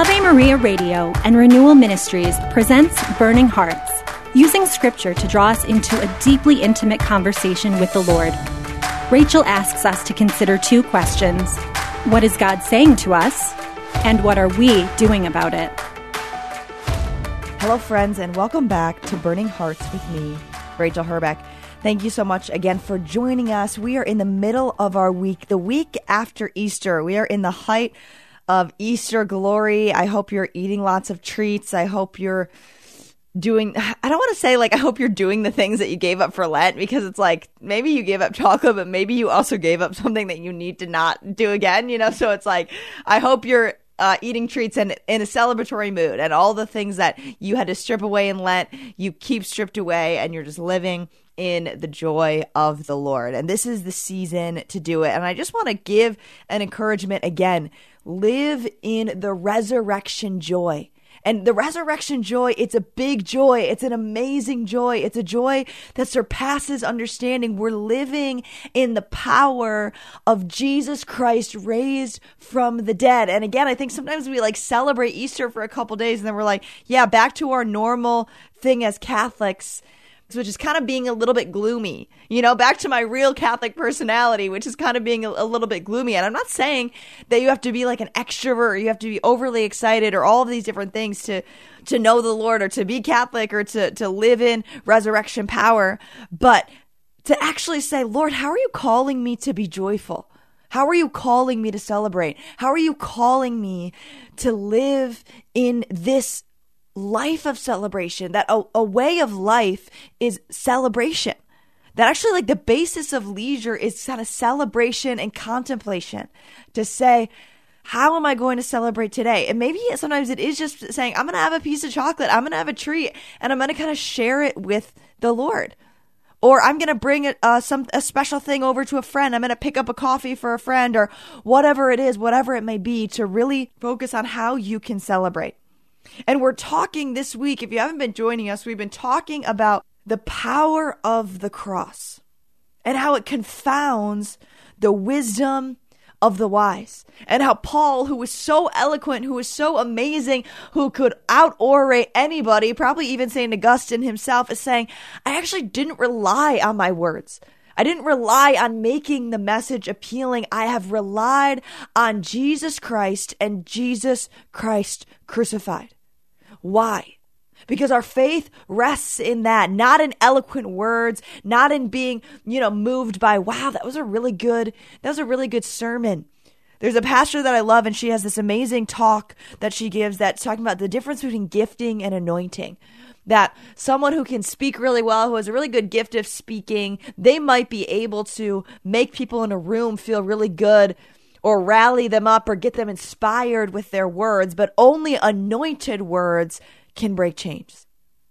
Ave Maria Radio and Renewal Ministries presents Burning Hearts, using Scripture to draw us into a deeply intimate conversation with the Lord. Rachel asks us to consider two questions. What is God saying to us? And what are we doing about it? Hello, friends, and welcome back to Burning Hearts with me, Rachel Herbeck. Thank you so much again for joining us. We are in the middle of our week, the week after Easter. We are in the height of Easter glory. I hope you're eating lots of treats. I hope you're doing, I don't want to say I hope you're doing the things that you gave up for Lent, because it's like, maybe you gave up chocolate, but maybe you also gave up something that you need to not do again, So it's like, I hope you're eating treats and in a celebratory mood, and all the things that you had to strip away in Lent, you keep stripped away, and you're just living in the joy of the Lord. And this is the season to do it. And I just want to give an encouragement again. Live in the resurrection joy. And the resurrection joy, it's a big joy. It's an amazing joy. It's a joy that surpasses understanding. We're living in the power of Jesus Christ raised from the dead. And again, I think sometimes we celebrate Easter for a couple days and then we're like, yeah, back to our normal thing as Catholics, which is kind of being a little bit gloomy, back to my real Catholic personality, which is kind of being a little bit gloomy. And I'm not saying that you have to be like an extrovert, or you have to be overly excited, or all of these different things to know the Lord, or to be Catholic, or to live in resurrection power. But to actually say, Lord, how are you calling me to be joyful? How are you calling me to celebrate? How are you calling me to live in this life of celebration, that a way of life is celebration, that actually the basis of leisure is kind of celebration and contemplation, to say, how am I going to celebrate today? And maybe sometimes it is just saying, I'm going to have a piece of chocolate, I'm going to have a treat, and I'm going to kind of share it with the Lord. Or I'm going to bring a special thing over to a friend. I'm going to pick up a coffee for a friend, or whatever it is, whatever it may be, to really focus on how you can celebrate. And we're talking this week, if you haven't been joining us, we've been talking about the power of the cross and how it confounds the wisdom of the wise. And how Paul, who was so eloquent, who was so amazing, who could out-orate anybody, probably even St. Augustine himself, is saying, I actually didn't rely on my words. I didn't rely on making the message appealing. I have relied on Jesus Christ and Jesus Christ crucified. Why? Because our faith rests in that, not in eloquent words, not in being, moved by, wow, that was a really good sermon. There's a pastor that I love, and she has this amazing talk that she gives that's talking about the difference between gifting and anointing. That someone who can speak really well, who has a really good gift of speaking, they might be able to make people in a room feel really good, or rally them up, or get them inspired with their words, but only anointed words can break chains.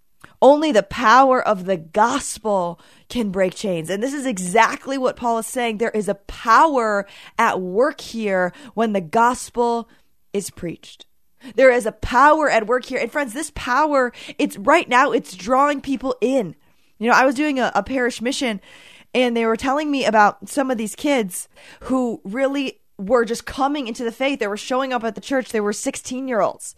Only the power of the gospel can break chains. And this is exactly what Paul is saying. There is a power at work here when the gospel is preached. There is a power at work here. And friends, this power, it's right now, it's drawing people in. I was doing a parish mission, and they were telling me about some of these kids who really were just coming into the faith. They were showing up at the church. They were 16-year-olds.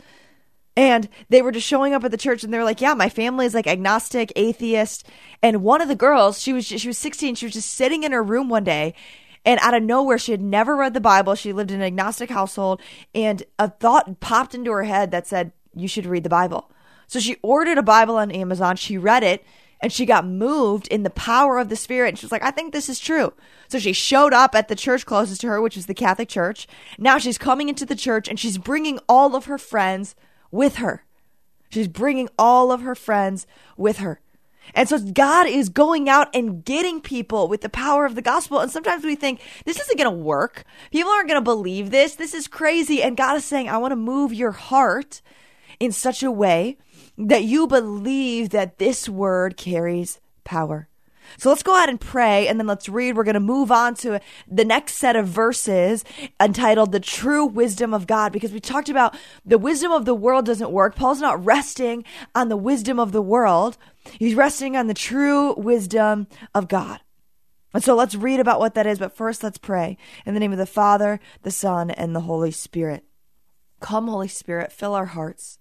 And they were just showing up at the church, and they were like, yeah, my family is agnostic, atheist. And one of the girls, she was 16. She was just sitting in her room one day, and out of nowhere, she had never read the Bible. She lived in an agnostic household, and a thought popped into her head that said, you should read the Bible. So she ordered a Bible on Amazon. She read it, and she got moved in the power of the Spirit. And she was like, I think this is true. So she showed up at the church closest to her, which was the Catholic Church. Now she's coming into the church, and she's bringing all of her friends with her. She's bringing all of her friends with her. And so God is going out and getting people with the power of the gospel. And sometimes we think, this isn't going to work. People aren't going to believe this. This is crazy. And God is saying, I want to move your heart in such a way that you believe that this word carries power. So let's go ahead and pray, and then let's read. We're going to move on to the next set of verses entitled The True Wisdom of God, because we talked about the wisdom of the world doesn't work. Paul's not resting on the wisdom of the world. He's resting on the true wisdom of God. And so let's read about what that is. But first, let's pray in the name of the Father, the Son, and the Holy Spirit. Come, Holy Spirit, fill our hearts.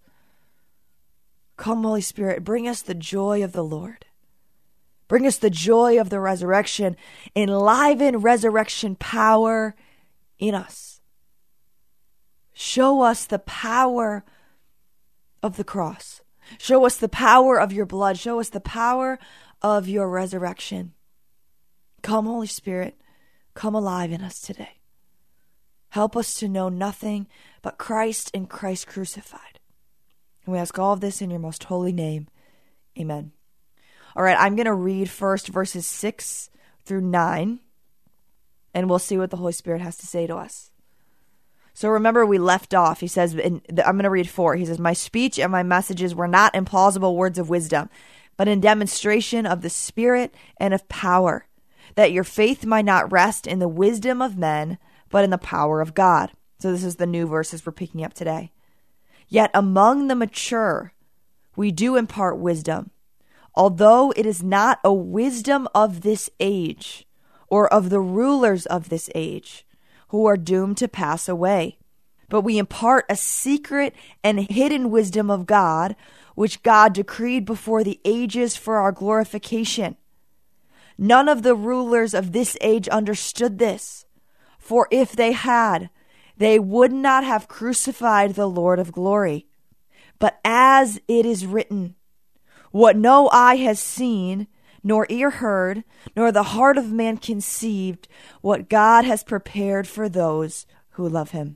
Come, Holy Spirit, bring us the joy of the Lord. Bring us the joy of the resurrection. Enliven resurrection power in us. Show us the power of the cross. Show us the power of your blood. Show us the power of your resurrection. Come, Holy Spirit, come alive in us today. Help us to know nothing but Christ and Christ crucified. And we ask all of this in your most holy name. Amen. All right, I'm going to read first verses 6 through 9, and we'll see what the Holy Spirit has to say to us. So remember, we left off. He says, I'm going to read 4. He says, my speech and my messages were not in plausible words of wisdom, but in demonstration of the Spirit and of power, that your faith might not rest in the wisdom of men, but in the power of God. So this is the new verses we're picking up today. Yet among the mature, we do impart wisdom, although it is not a wisdom of this age or of the rulers of this age, who are doomed to pass away. But we impart a secret and hidden wisdom of God, which God decreed before the ages for our glorification. None of the rulers of this age understood this, for if they had, they would not have crucified the Lord of glory. But as it is written, what no eye has seen, nor ear heard, nor the heart of man conceived, what God has prepared for those who love him.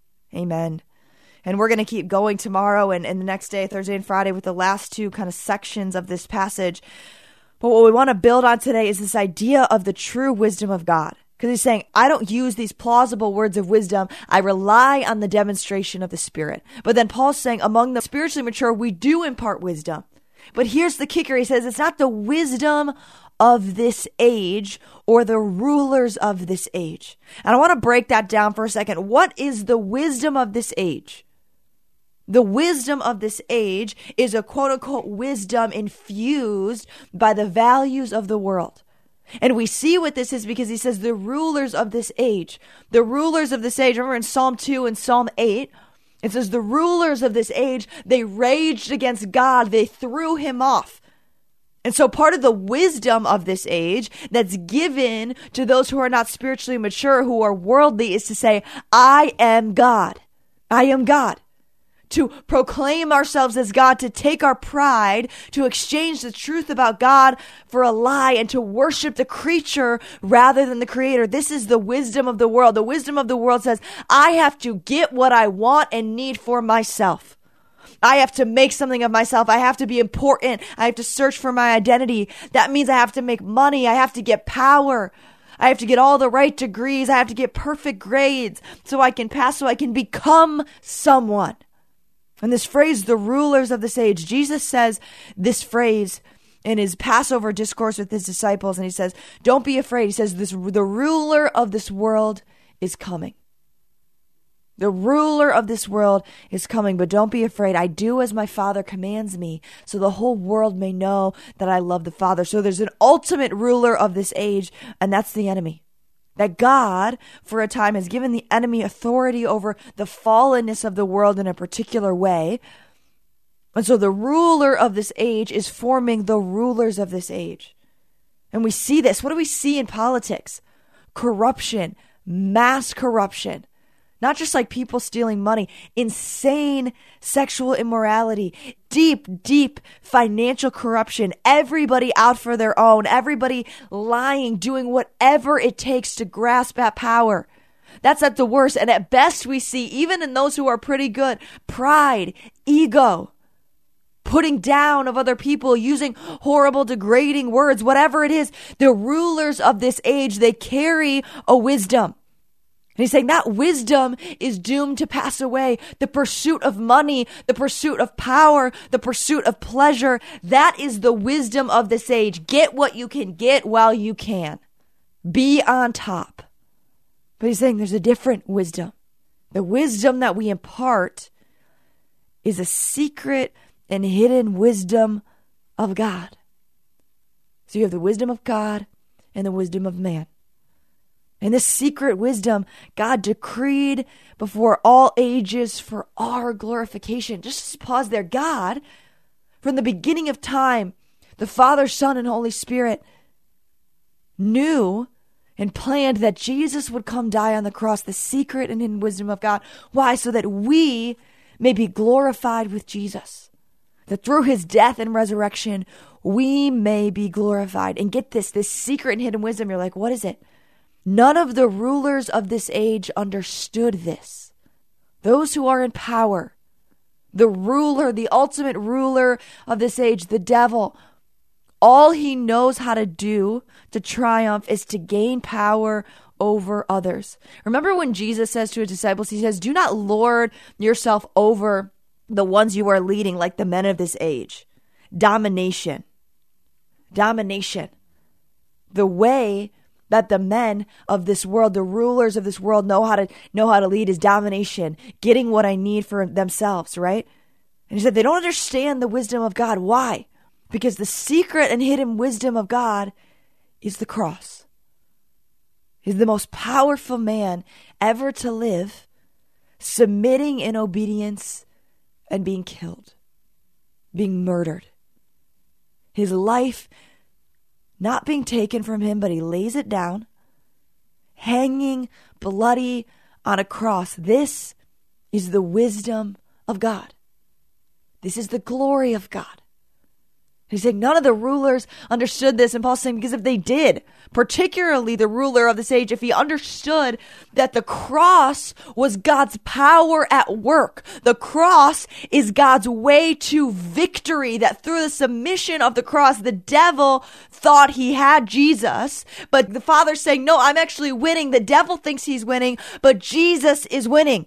Amen. And we're going to keep going tomorrow and the next day, Thursday and Friday, with the last two kind of sections of this passage. But what we want to build on today is this idea of the true wisdom of God. Because he's saying, I don't use these plausible words of wisdom. I rely on the demonstration of the Spirit. But then Paul's saying, among the spiritually mature, we do impart wisdom. But here's the kicker. He says, it's not the wisdom of this age or the rulers of this age. And I want to break that down for a second. What is the wisdom of this age? The wisdom of this age is a quote unquote wisdom infused by the values of the world. And we see what this is because he says the rulers of this age. The rulers of this age, remember in Psalm 2 and Psalm 8, it says the rulers of this age, they raged against God. They threw him off. And so part of the wisdom of this age that's given to those who are not spiritually mature, who are worldly, is to say, I am God. I am God. To proclaim ourselves as God, to take our pride, to exchange the truth about God for a lie, and to worship the creature rather than the creator. This is the wisdom of the world. The wisdom of the world says, I have to get what I want and need for myself. I have to make something of myself. I have to be important. I have to search for my identity. That means I have to make money. I have to get power. I have to get all the right degrees. I have to get perfect grades so I can pass, so I can become someone. And this phrase, the rulers of this age, Jesus says this phrase in his Passover discourse with his disciples, and he says, don't be afraid. He says, the ruler of this world is coming. The ruler of this world is coming, but don't be afraid. I do as my Father commands me, so the whole world may know that I love the Father. So there's an ultimate ruler of this age, and that's the enemy. That God, for a time, has given the enemy authority over the fallenness of the world in a particular way. And so the ruler of this age is forming the rulers of this age. And we see this. What do we see in politics? Corruption, mass corruption. Not just like people stealing money, insane sexual immorality, deep financial corruption, everybody out for their own, everybody lying, doing whatever it takes to grasp at power. That's at the worst. And at best we see, even in those who are pretty good, pride, ego, putting down of other people, using horrible, degrading words, whatever it is. The rulers of this age, they carry a wisdom. And he's saying that wisdom is doomed to pass away. The pursuit of money, the pursuit of power, the pursuit of pleasure, that is the wisdom of this age. Get what you can get while you can. Be on top. But he's saying there's a different wisdom. The wisdom that we impart is a secret and hidden wisdom of God. So you have the wisdom of God and the wisdom of man. And this secret wisdom God decreed before all ages for our glorification. Just pause there. God, from the beginning of time, the Father, Son, and Holy Spirit knew and planned that Jesus would come die on the cross, the secret and hidden wisdom of God. Why? So that we may be glorified with Jesus. That through his death and resurrection, we may be glorified. And get this secret and hidden wisdom, you're like, what is it? None of the rulers of this age understood this. Those who are in power, the ruler, the ultimate ruler of this age, the devil, all he knows how to do to triumph is to gain power over others. Remember when Jesus says to his disciples, he says, do not lord yourself over the ones you are leading like the men of this age. Domination. The way that the men of this world, the rulers of this world know how to lead is domination, getting what I need for themselves, right? And he said they don't understand the wisdom of God. Why? Because the secret and hidden wisdom of God is the cross. He's the most powerful man ever to live, submitting in obedience and being killed, being murdered. His life not being taken from him, but he lays it down, hanging bloody on a cross. This is the wisdom of God. This is the glory of God. He's saying none of the rulers understood this. And Paul's saying, because if they did, particularly the ruler of this age, if he understood that the cross was God's power at work, the cross is God's way to victory, that through the submission of the cross, the devil thought he had Jesus, but the Father's saying, no, I'm actually winning. The devil thinks he's winning, but Jesus is winning.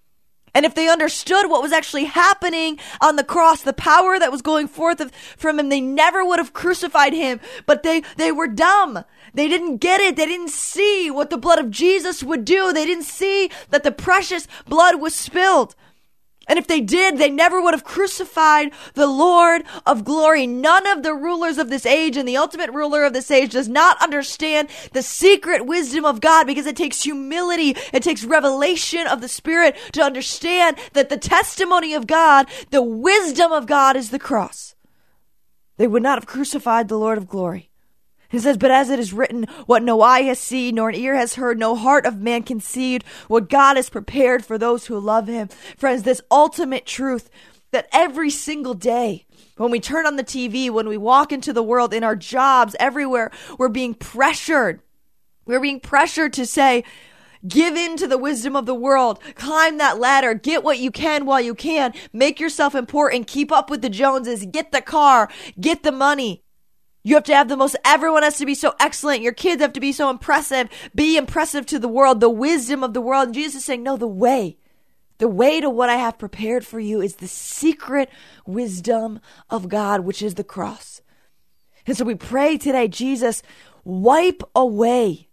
And if they understood what was actually happening on the cross, the power that was going forth from him, they never would have crucified him. But they were dumb. They didn't get it. They didn't see what the blood of Jesus would do. They didn't see that the precious blood was spilled. And if they did, they never would have crucified the Lord of glory. None of the rulers of this age and the ultimate ruler of this age does not understand the secret wisdom of God, because it takes humility. It takes revelation of the Spirit to understand that the testimony of God, the wisdom of God, is the cross. They would not have crucified the Lord of glory. He says, but as it is written, what no eye has seen, nor an ear has heard, no heart of man conceived, what God has prepared for those who love him. Friends, this ultimate truth that every single day, when we turn on the TV, when we walk into the world, in our jobs, everywhere, we're being pressured. We're being pressured to say, give in to the wisdom of the world, climb that ladder, get what you can while you can, make yourself important, keep up with the Joneses, get the car, get the money. You have to have the most, everyone has to be so excellent. Your kids have to be so impressive. Be impressive to the world, the wisdom of the world. And Jesus is saying, no, the way to what I have prepared for you is the secret wisdom of God, which is the cross. And so we pray today, Jesus, wipe away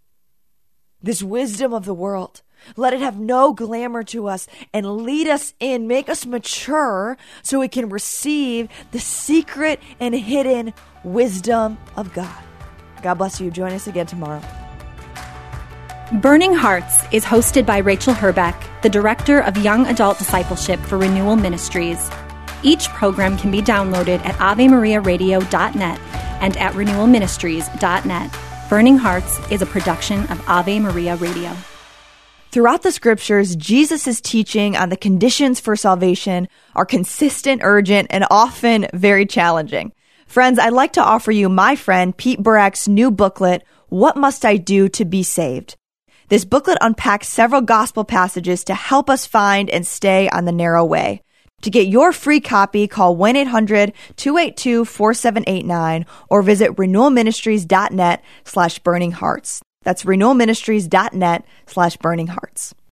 this wisdom of the world. Let it have no glamour to us and lead us in, make us mature so we can receive the secret and hidden wisdom of God. God bless you. Join us again tomorrow. Burning Hearts is hosted by Rachel Herbeck, the Director of Young Adult Discipleship for Renewal Ministries. Each program can be downloaded at AveMariaRadio.net and at RenewalMinistries.net. Burning Hearts is a production of Ave Maria Radio. Throughout the scriptures, Jesus' teaching on the conditions for salvation are consistent, urgent, and often very challenging. Friends, I'd like to offer you my friend Pete Burak's new booklet, What Must I Do to Be Saved? This booklet unpacks several gospel passages to help us find and stay on the narrow way. To get your free copy, call 1-800-282-4789 or visit renewalministries.net/burninghearts. That's renewalministries.net/burninghearts.